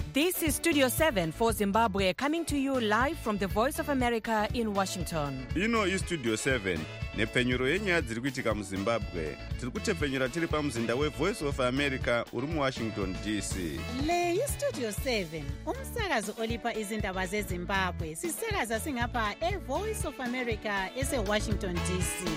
This is Studio 7 for Zimbabwe, coming to you live from the Voice of America in Washington. Ino iStudio 7 nepfenyuro yenyaya dziri kuitika muZimbabwe. Tiri kutepfenyura tiri pamuzinda weVoice of America uri muWashington DC. Le iStudio 7 umsakazo olipa izindaba zeZimbabwe. Sisakaza singapha eVoice of America eseWashington DC.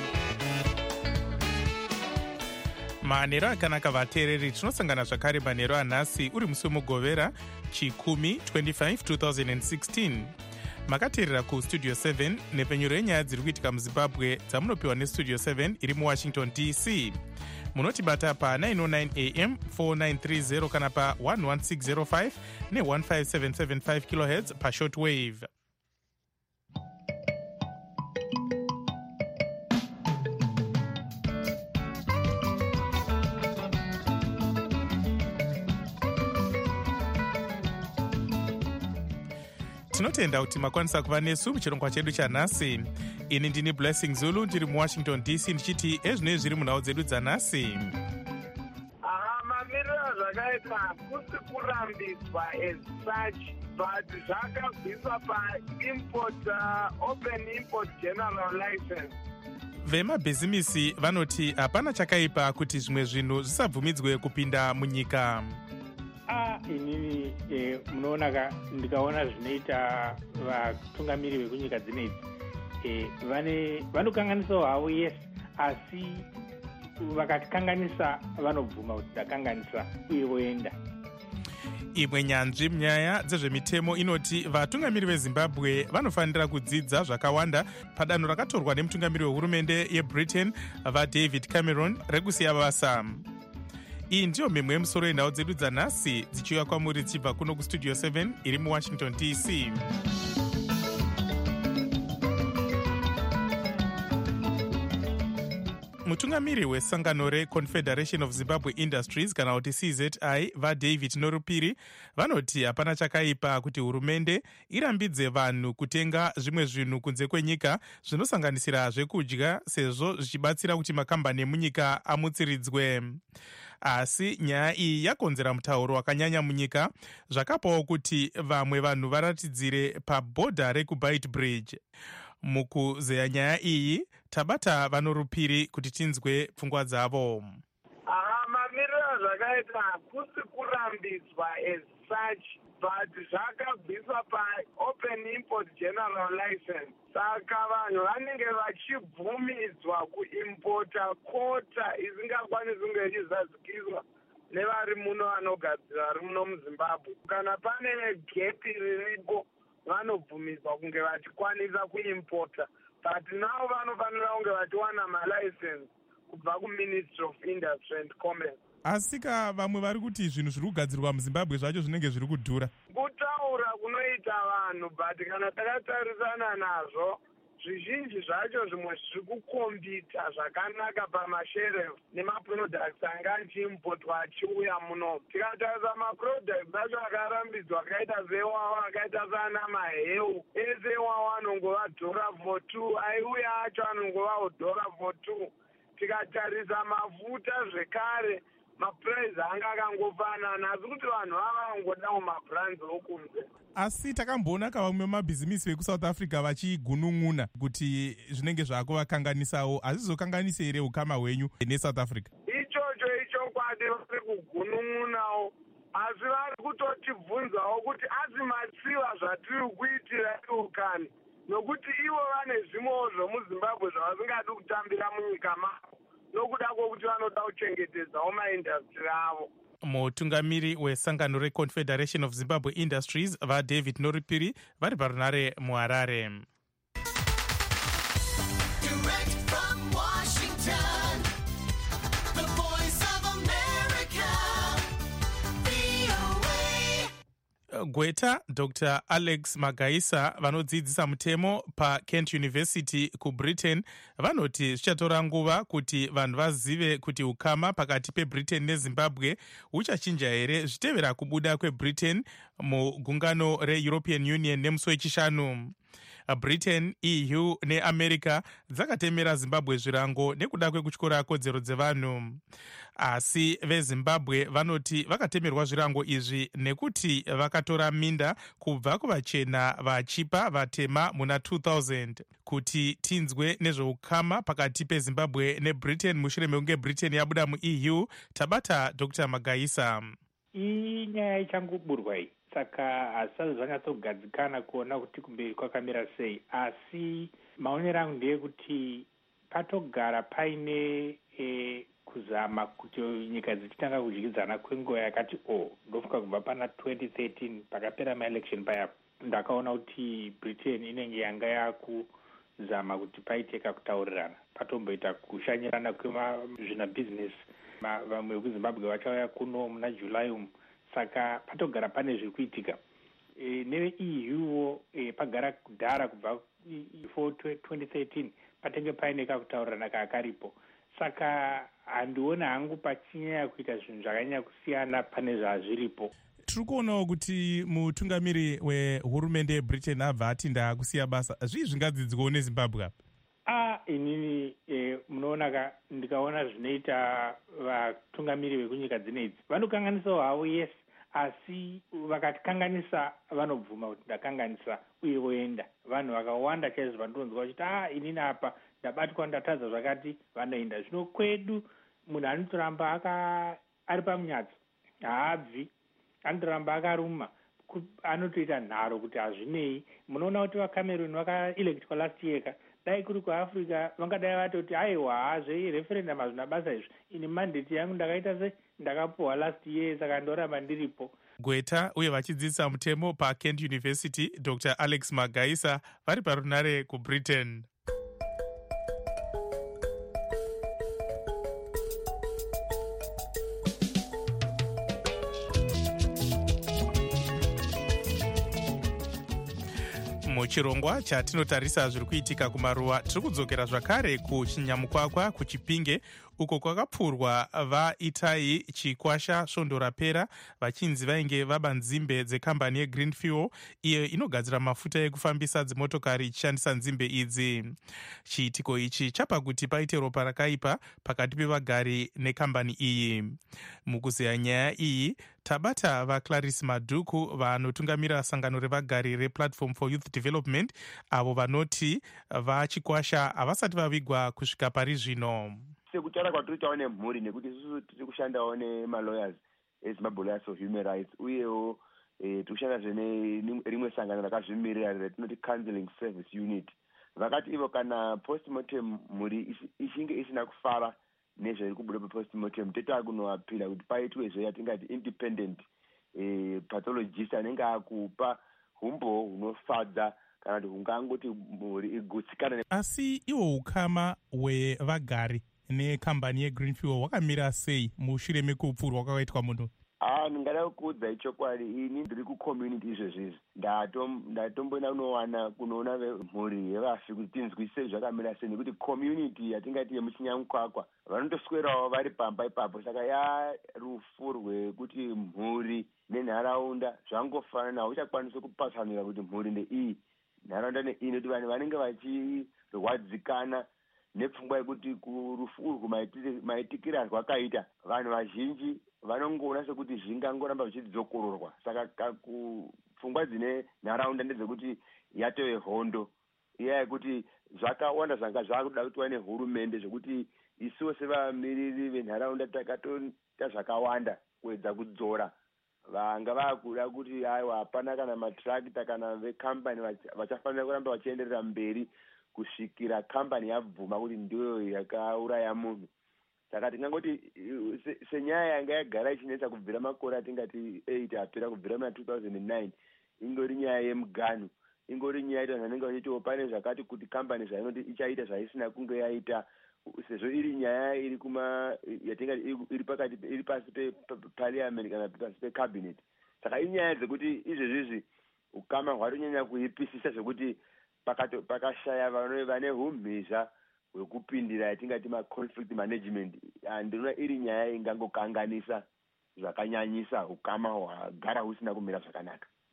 manheru akanaka vateereri, tinosangana zvakare manheru anhasi uri musi wemugovera chikumi 25 2016. makateerera kustudio 7 nepfenyuro yenyaya dziri kuitika muzimbabwe dzamunopiwa nestudio 7 iri muwashington dc. munotibata pa909 am 4930 kana pa11605 ne15775 kHz pashortwave. tinotenda kuti makwanisa kuva nesu muchirongwa chedu chanhasi. ini ndini Blessing Zulu ndiri muwashington dc ndichiti ezvinoi zviri munhau dzedu dzanhasi. mamiriro zvakaita hakusi kurambidzwa as such but zvakabviswa paimport open import general license. vemabhizimisi vanoti hapana chakaipa kuti zvimwe zvinhu zvisabvumidzwe kupinda munyika. inini munoona ndikaona zvinoita vatungamiri vekunyika dzinedzi vanokanganisawo havo, yes, asi vakatikanganisa vanobvuma kuti takanganisa uye voenda. imwe nyanzvi munyaya dzezvemitemo inoti vatungamiri vezimbabwe vanofanira kudzidza zvakawanda padanho rakatorwa nemutungamiri wehurumende yebritain vaDavid Cameron rekusiya basa. iyi ndiyo mimwe yemusoro yenhau dzedu dzanhasi dzichiuya kwamuri dzichibva kuno kustudio 7 iri muwashington dc. mutungamiri wesangano reConfederation of Zimbabwe Industries kana kuti CZI vaDavid Norupiri vanoti hapana chakaipa kuti hurumende irambidze vanhu kutenga zvimwe zvinhu kunze kwenyika zvinosanganisira zvekudya sezvo zvichibatsira kuti makambani emunyika amutsiridzwe. asi nyaya iyi yakonzera mutauro wakanyanya munyika, zvakapawo kuti vamwe vanhu varatidzire pabhodha rekuBeitbridge. mukuzeya nyaya iyi tabata vaNorupiri kuti tinzwe pfungwa dzavo. mamiriro zvakaita hakusi kurambidzwa as such but zvakabviswa paopen import general license. saka vanhu vanenge vachibvumidzwa kuimpota kota isingakwanisi kunge ichizadzikiswa nevari muno vanogadzira vari muno muZimbabwe. kana pane gepi riripo vanobvumidzwa kunge vachikwanisa kuimpota, but navo vanofanira kunge vachiwana malicense kubva kuMinistry of Industry and Commerce. asika vamwe vari kuti zvinhu zviri kugadzirwa muZimbabwe zvacho zvinenge zviri kudhura. kutaura kunoita vanhu, but kana takatarisana nazvo zvizhinji zvacho zvimwe zviri kukombita zvakanaka pamasherefu nemaproducts anga achiimpotwa achiuya muno. tikatarisa maproducts acho akarambidzwa akaita sewawa akaita sana maheu ese wawa anongova $4 aiuya acho anongovawo $4. tikatarisa mafuta zvekare mapuraizi anga akangofanana, asi kuti vanhu vava vangodawo mabrands okunze. asi takamboona vamwe mabhizimisi vekuSouth Africa vachigunun'una kuti zvinenge zvako vakanganisawo. hazvizokanganise here ukama hwenyu neSouth Africa? ichocho ichokwadi vari kugunun'unawo, asi vari kutotibvunzawo kuti azimatsiva zvatiri kuitira iukani, nokuti ivo vane zvimwewo zvomuZimbabwe zvavasingadi kutambira munyika mavo nokuda kwokuti vanoda kuchengetedzawo maindastri avo. mutungamiri wesangano reConfederation of Zimbabwe Industries vaDavid Norupiri vari parunare muHarare. gweta Dr. Alex Magaisa vanodzidzisa mutemo paKent University kuBritain vanoti zvichatora nguva kuti vanhu vazive kuti ukama pakati peBritain neZimbabwe huchachinja here zvitevera kubuda kweBritain mugungano reEuropean Union nemusi wechishanu. Britain, EU neAmerica dzakatemera Zimbabwe zvirango nekuda kwekutyora kodzero dzevanhu. Asi veZimbabwe vanoti vakatemerwa zvirango izvi nekuti vakatora minda kubva kuvachena vachipa vatema muna 2000. Kuti tinzwe nezveukama pakati peZimbabwe neBritain mushure mekunge Britain yabuda muEU, tabata Dr. Magaisa. Iyi nyaya ichangoburwa iyi, saka hazvisati zvanyatsogadzikana kuona kuti kumberi kwakamira sei, asi maonero angu ndeyekuti patogara paine kuzama kuti nyika dzichitanga kudyidzana kwenguva yakati ndofunga kubva pana 2013 pakapera maelection paya, ndakaona kuti Britain inenge yanga yakuzama kuti paite kakutaurirana, patomboita kushanyirana kwezvina business. Vamwe vekuZimbabwe vachauya kuno muna July umu, saka patogara pane zviri kuitika. Neve-EU pagara kudhara kubva before 2013 patenge paine kakutaurirana kakaripo, saka handiona hangu pachinyanya kuita zvinhu zvakanyanya kusiyana pane zvazviripo. Tiri kuonawo kuti mutungamiri wehurumende yeBritain abva atinda kusiya basa. Zvii zvingadzidzikawo neZimbabwe apa? Inini munoona ndikaona zvinoita vatungamiri vekunyika dzinedzi vanokanganisawo havo, yes, asi vakatikanganisa vanobvuma kuti ndakanganisa uye voenda. Vanhu vakawanda chaizvo vandonzwa kuti inini apa ndabatwa ndatadza zvakati, vanoenda. Zvino kwedu munhu anotoramba ari pamunyatso, haabvi, anotoramba akaruma, anotoita nharo kuti hazvinei. Munoona kuti vaCameroon vakaelektwa last year, dai kuri kuAfrica vangadai vatoti aiwa zvereferendum hazvina basa izvi, ini mandate yangu ndakaita se ndakapuwa last year, saka ndoramba ndiripo. Gweta uye vachidzidzisa mutemo paKent University, Dr. Alex Magaisa vari parunare kuBritain. Muchirongwa chatinotarisa zviri kuitika kumaruwa, tiri kudzokera zvakare kuChinyamukwakwa kuChipinge, uko kwakapfurwa vaItai chikwasha svondo rapera vachinzi vainge vaba nzimbe dzekambani yeGreen Fuel iyo inogadzira mafuta ekufambisa dzimotokari ichishandisa nzimbe idzi. Chiitiko ichi chapa kuti paite ropa rakaipa pakati pevagari nekambani iyi. Mukuzeya nyaya iyi tabata vaClarice Madhuku vanotungamira sangano revagari rePlatform for Youth Development, avo vanoti vachikwasha havasati vavigwa kusvika pari zvino. Sekutaura kwatinoitawo nemhuri nekuti isusu tiri kushandawo nemalawyers eZimbabwe Lawyers for Human Rights, uyewo tiri kushandazve nerimwe sangano rakazvimirira ratinoti Counseling Service Unit. Vakati ivo kana postmortem mhuri ichinge isina kufara nezvairi kubuda papostmortem, toita kunoapira kuti paitwe zvatingati independent pathologist anenge akupa umbo hunofadza kana kuti hungangoti mhuri igutsikana. Asi iwo ukama hwevagari nekambani yeGreen Fuel hwakamira sei mushure mekupfurwa kwakaitwa munhu? Ndingada kuudza ichokwadi, ini ndiri kucommunity izvezvizvi ndatomboenda kunoona mhuri yevafi kuti tinzwisise zvakamira sei, nekuti community yatingati yemuChinyamukwakwa vanotoswerawo vari pamba ipapo. Saka rufu rwekuti mhuri nenharaunda zvangofanana, hauchakwanisi kupatsanura kuti mhuri ndeiyi, nharaunda neiyi, nekuti vanhu vanenge vachirwadzikana nepfungwa yekuti rufu urwu maitikira rwakaita, vanhu vazhinji vanongoona sekuti zvingangoramba zvichidzokororwa. Saka pfungwa dzine nharaunda ndedzekuti yatove hondo iya yekuti zvakawanda zvanga zvakuda kuitwa nehurumende, zvekuti isuwo sevamiriri venharaunda takatoita zvakawanda kuedza kudzora. Vanga vakuda kuti aiwa hapana kana matrakita kana vekambani vachafanira kuramba vachienderera mberi kusvikira kambani yabvuma kuti ndiyo yakauraya munhu. Saka tingangoti senyaya yanga yagara ichinetsa kubvira makore atingati 8 apera kubvira muna 2009, ingori nyaya yemuganhu, ingori nyaya yaita vanhu vanenge vachitiwo pane zvakati kuti kambani zvainoti ichaita zvaisina kunge yaita, sezvo iri nyaya iri yatingati iri pasi peparliament kana pasi pecabinet. Saka inyaya dzekuti izvezvizvi ukama hwatonyanya kuipisisa zvekuti pakashaya vane umhizha hwekupindira yatingati maconflict management. Ndinoona iri nyaya ingangokanganisa zvakanyanyisa ukama hwagara husina kumira zvakanaka.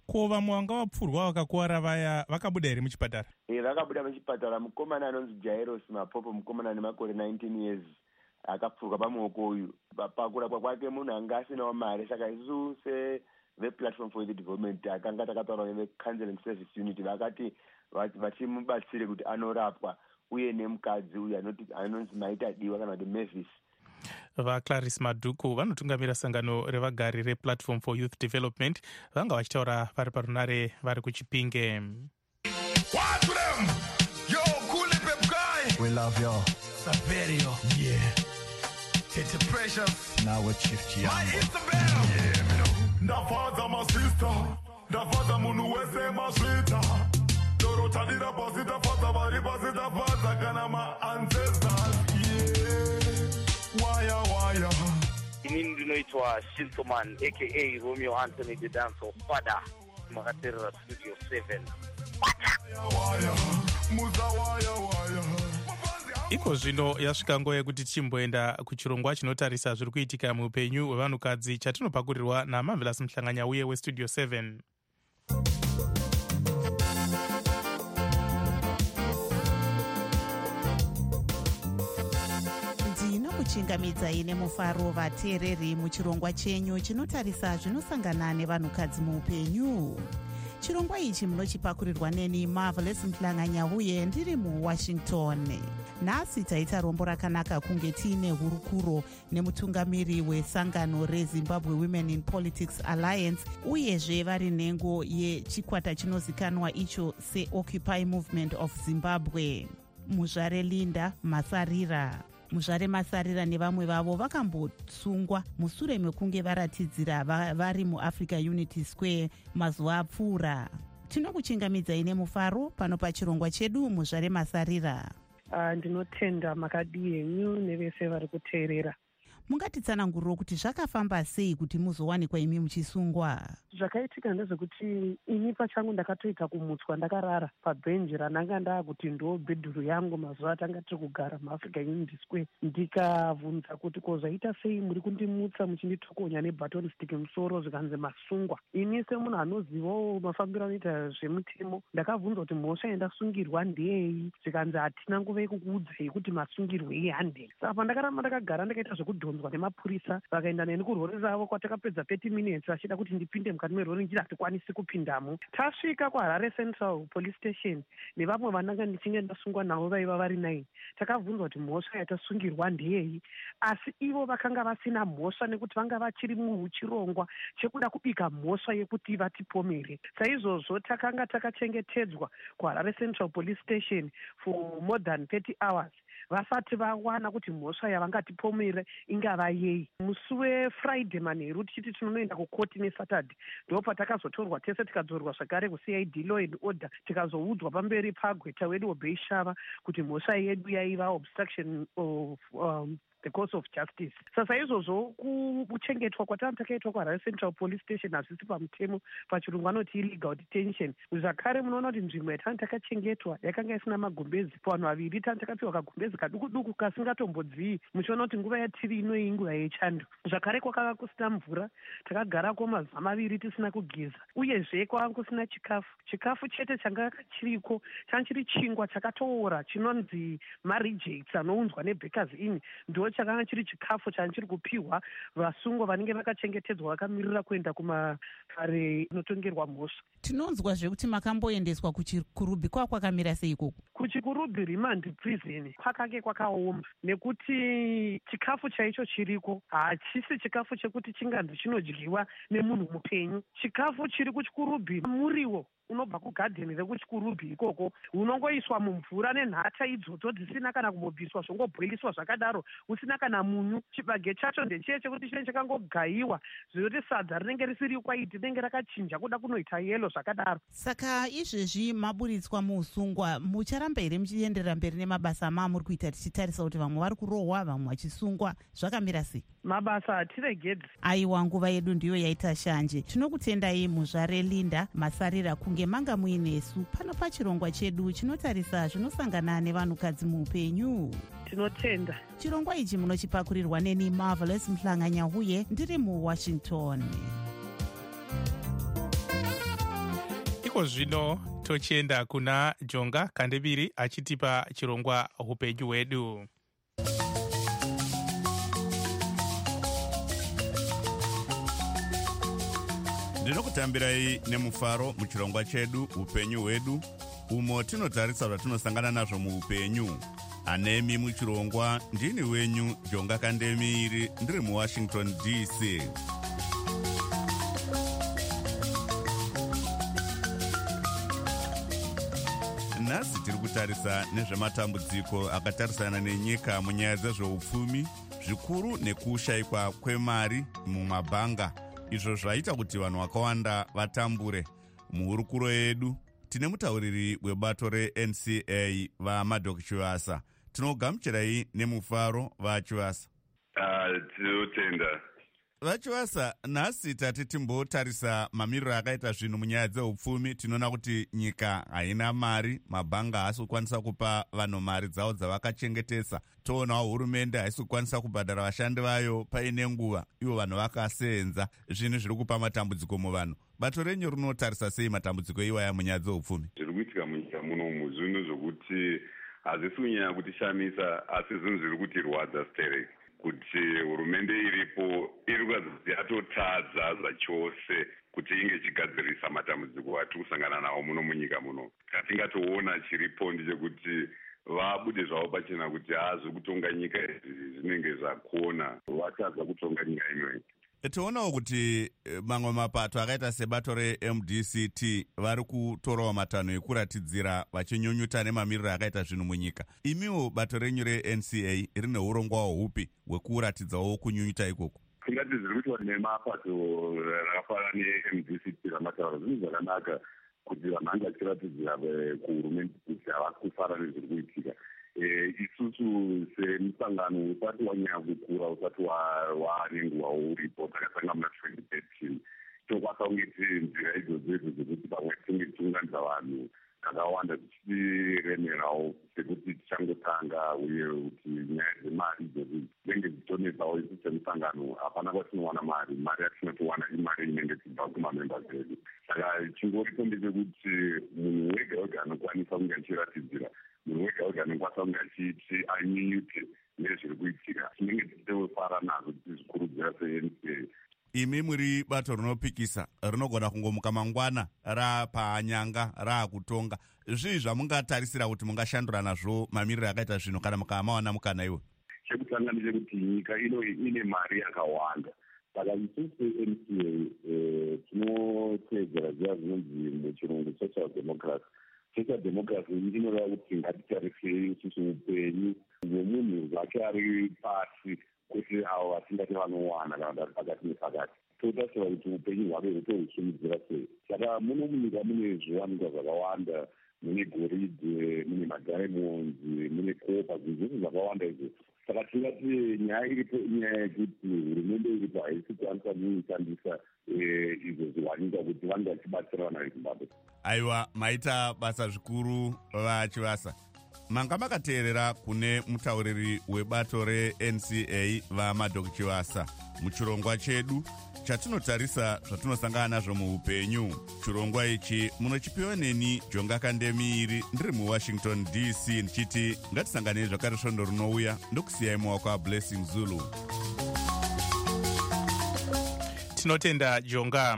Ko vamwe vanga vapfurwa vakakuwara vaya vakabuda here muchipatara? Vakabuda muchipatara. Mukomana anonzi Jairos Mapopo, mukomana ane makore 19 years, akapfurwa pamuoko uyu. Pakurapwa kwake munhu anga asinawo mari, saka isusu vePlatform for the Development akanga takataura neveCounseling Service Unit vakati vachimubatsire kuti anorapwa, uye nemukadzi uyu anonzi Maita Diwa kana kuti Mavis. VaClarice Madhuku vanotungamira sangano revagari rePlatform for Youth Development vanga vachitaura vari parunare vari kuChipinge. Watch them! Yo, cool pep guy! We love y'all. Saverio. Yeah. It's a precious. Now with Chief Chiambo. My Isabel! Yeah, me know. Ndafaza my sister. Ndafaza munu wese maswita. Dorota dira pasita faza vari pasita faza kana my ancestors. Yeah. Waya. Inini ndinoitwa Shintoman aka Romeo Anthony the Dance of Father. Makaterera Studio 7. Waya. Muza waya. Iko zvino yasvika nguva yekuti chimboenda kuchirongwa chinotarisa zviri kuitika muupenyu hwevanhukadzi chatinopakurirwa naMarvelous Muhlanganya uye weStudio 7. ndinokuchingamidzai nemufaro vateereri muchirongwa chenyu chinotarisa zvinosangana nevanhukadzi muupenyu. Chirongwa ichi munochipakurirwa neni Marvelous Muhlanganya uye ndiri muWashington. Nhasi taita rombo rakanaka kunge tiine hurukuro nemutungamiri wesangano reZimbabwe Women in Politics Alliance uyezve vari nhengo yechikwata chinozikanwa icho seOccupy Movement of Zimbabwe. Muzvare Linda Masarira. Muzvare Masarira nevamwe vavo vakambosungwa mushure mekunge varatidzira vari muAfrica Unity Square mazuva apfuura. Tinokuchingamidzai nemufaro pano pachirongwa chedu Muzvare Masarira. Ndinotenda makadi yenyu nevese vari kuteerera. Mungatitsananguriro kuti zvakafamba sei kuti muzowanikwa imi muchisungwa? Zvakaitika ndezvekuti ini pachangu ndakatoita kumutswa ndakarara pabhenji rananga ndaakuti ndo bhedhuru yangu mazuva atanga tiri kugara muAfrica Unity Square. Ndikabvunza kuti kozvaita sei muri kundimutsa muchinditokonya nebhaton stick musoro zvikanzi masungwa. Ini semunhu anozivawo mafambiro anoita zvemutemo ndakabvunza kuti mhosva yandasungirwa ndeyei, zvikanzi hatina nguva yekukuudzai kuti masungirwe ihande. Saka pandakaramba ndakagara ndakaita zvekudhonzwa nemapurisa, vakaenda neni kurori ravo kwatakapedza 30 minutes vachida kuti ndipinde mukati merori ndiri hatikwanisi kupindamo. Tasvika kuHarare Central Police Station nevamwe vananga ndichinge ndasungwa navo vaiva vari 9. Takabvunzwa kuti mhosva yatasungirwa ndeyei, asi ivo vakanga vasina mhosva nekuti vanga vachiri muchirongwa chekuda kubika mhosva yekuti vatipomere. Saizvozvo takanga takachengetedzwa kuHarare Central Police Station for more than 30 hours vasati vawana kuti mhosva yavangatipomere ingava yei. Musi weFriday manheru tichiti tinonoenda kukoti neSaturday ndo patakazotorwa tese tikadzorwa zvakare kuCID Law and Order tikazoudzwa pamberi pagweta wedu Obeishava kuti mhosva yedu yaiva obstruction of the course of justice. Sasa izvozvo kuchengetwa kwatanga takaitwa kuHarare Central Police Station hazvisi pamutemo, pachirungu anoti illegal detention. Zvakare munoona kuti nzvimbo yatanga takachengetwa yakanga isina magumbezi. Vanhu vaviri tanga takapiwa kagumbezi kaduku duku kasingatombodzivi, muchiona kuti nguva yatiri ino inguva yechando. Zvakare kwakanga kusina mvura, takagarako mazuva maviri tisina kugeza, uyezve kwanga kusina chikafu chete changa chiriko changa chiri chingwa chakatoora chinonzi marejects anounzwa neBakers Inn ndo chakanga chiri chikafu changa chiri kupiwa vasungwa vanenge vakachengetedzwa vakamirira kuenda kumahare inotongerwa mhosva. Tinonzwa zvekuti makamboendeswa kuchikurubhi kwakamira sei ikoko? Kuchikurubhi remand prison kwakange kwakaoma nekuti chikafu chaicho chiriko hachisi chikafu chekuti chinganzi chinodyiwa nemunhu mupenyu. Chikafu chiri kuchikurubhi muriwo unobva kugadheni rekuchikurubhi ikoko unongoiswa mumvura nenhata idzodzo dzisina kana kumbobviswa, zvongobhoiliswa zvakadaro usina kana munyu. Chibage chacho ndechiye chekuti chinenge chakangogayiwa zvekuti sadza rinenge risiri kwaiti rinenge rakachinja kuda kunoita yelo zvakadaro. Saka izvezvi maburitswa muusungwa, mucharamba here muchienderera mberi nemabasa mamuri kuita tichitarisa kuti vamwe vari kurohwa vamwe vachisungwa, zvakamira sei? Mabasa hatiregedzi. Aiwa, nguva yedu ndiyo yaita shanje. Tinokutendai Muzvare Linda Masarira kunge manga muinesu pano pachirongwa chedu chinotarisa zvinosangana nevanhukadzi muupenyu. Tinotenda. Chirongwa ichi munochipakurirwa neni Marvelous Muhlanganya uye ndiri muWashington. iko zvino tochienda kuna Jonga Kandebiri achitipa chirongwa upenyu hwedu. Ndinokutambirai nemufaro muchirongwa chedu upenyu hwedu, umo tinotarisa zvatinosangana nazvo muupenyu. Anemi muchirongwa ndini wenyu Jonga Kandemiri, ndiri muWashington DC. Nhasi tiri kutarisa nezvematambudziko akatarisana nenyika munyaya dzezveupfumi, zvikuru nekushayikwa kwemari mumabhanga, izvo zvaita kuti vanhu vakawanda vatambure. Muhurukuro yedu tine mutauriri webato reNCA vaMadok Chiwasa. Tinogamuchirai nemufaro vaChiwasa. Tinotenda. VaChiwasa, nhasi tati timbotarisa mamiriro akaita zvinhu munyaya dzeupfumi. Tinoona kuti nyika haina mari, mabhanga haasi kukwanisa kupa vanhu mari dzavo dzavakachengetesa. Toonawo hurumende haisi kukwanisa kubhadhara vashandi vayo paine nguva, ivo vanhu vakasenza. Zvinhu zviri kupa matambudziko muvanhu. Bato renyu rinotarisa sei matambudziko iwaya munyaya dzeupfumi? Zviri kuitika munyika munomu zvinhu zvokuti hazvisi kunyanya kutishamisa, asi zvinhu zviri kutirwadza stere. Kuti hurumende iripo iri kuratidza kuti yatotadza zvachose kuti inge ichigadzirisa matambudziko atiri kusangana nawo muno munyika muno. Katingatoona chiripo ndechekuti vabude zvavo pachena kuti zviri kutonga nyika izvi zvinenge zvakona, vatadza kutonga nyika inoyi. Toonawo kuti mamwe mapato akaita sebato reMDCT vari kutorawo matanho ekuratidzira vachinyunyuta nemamiriro akaita zvinhu munyika. Imiwo bato renyu reNCA rine urongwa hupi hwekuratidzawo kunyunyuta ikoko? Tingati zviri kuitwa nemapato rakafanana neMDCT ramataura zvinhu zvakanaka kuti vanhu vange vachiratidzira kuhurumende kuti havasi kufara nezviri kuitika. Isusu semusangano usati wanyanya kukura, usati wanenguva uripo, takasanga muna 2013, tokwanisa kunge tiri nzira idzodzo dzekuti pamwe tinge tichiunganidza vanhu vakawanda tichiremerawo sekuti tichangotanga, uye kuti nyaya dzemari idzodzo dzinenge dzichitonetsawo isu semusangano. Hapana kwatinowana mari yatinotowana imari inenge tichibva kumamembers edu. Saka chingoripo ndechekuti munhu wega wega anokwanisa kunge achiratidzira, munhu wega wega anokwanisa kunge achiti anyunyute nezviri kuitika, tinenge tichitofara nazvo tichizvikurudzira seNCA. Imi muri bato rinopikisa, rinogona kungomuka mangwana rapanyanga raakutonga. Zvii zvamungatarisira kuti mungashandura nazvo mamiriro akaita zvinhu kana mukamawana mukana iwo? Chekutanga ndechekuti nyika ine mari yakawanda. Saka isusu seNCA tinotedzera ziya zvinonzi muchirungu social democracy. Social democracy inoreva kuti ngatitarisei isusu upenyu hwemunhu zvake ari pasi, kuti avo vatingati vanowana kana vari pakati nepakati. Totarisira kuti upenyu hwake hutohusimudzira sei. Saka muno munyika mune zviwanikwa zvakawanda, mune goridhe, mune madiamonds, mune kopa, zvinhu zvese zvakawanda izvo. Saka tingati nyaya iripo inyaya yekuti hurumende iripo haisi kukwanisa kuishandisa izvo zviwanikwa kuti vange vachibatsira vana veZimbabwe. Aiwa, maita basa zvikuru vaChiwasa. Manga makateerera kune mutauriri webato reNCA vaMadok Chiwasa muchirongwa chedu chatinotarisa zvatinosangana nazvo muupenyu. Chirongwa ichi munochipiwa neni Jonga Kandemiri, ndiri muWashington DC, ndichiti ngatisanganei zvakare svondo rinouya. Ndokusiyai muwako aBlessing Zulu. Tinotenda Jonga.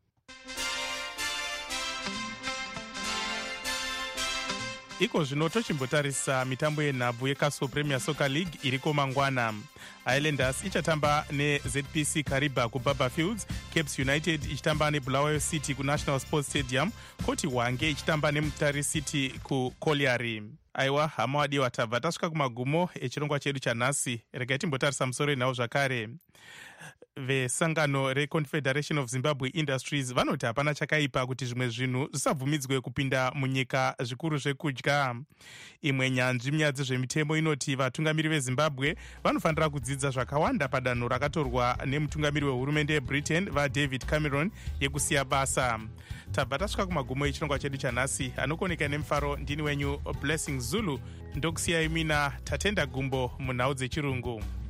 Iko zvino tochimbotarisa mitambo yenhabvu yeCastle Premier Soccer League iriko mangwana. Highlanders ichatamba neZPC Kariba kuBaba Fields, Caps United ichitamba neBulawayo City kuNational Sports Stadium, Koti Hwange ichitamba neMutare City kuColliery. Aiwa, hama wadiwa, tabva tasvika kumagumo echirongwa chedu chanhasi. Regai timbotarisa musoro enhau zvakare. Vesangano reConfederation of Zimbabwe Industries vanoti hapana chakaipa kuti zvimwe zvinhu zvisabvumidzwe kupinda munyika, zvikuru zvekudya. Imwe nyanzvi munyaya dzezvemitemo inoti vatungamiri veZimbabwe vanofanira kudzidza zvakawanda padanho rakatorwa nemutungamiri wehurumende yeBritain vaDavid Cameron yekusiya basa. Tabva tasvika kumagumo echirongwa chedu chanhasi. Anokoneka nemufaro ndini wenyu Blessing Zulu. Ndokusiyai mina Tatenda Gumbo munhau dzechirungu.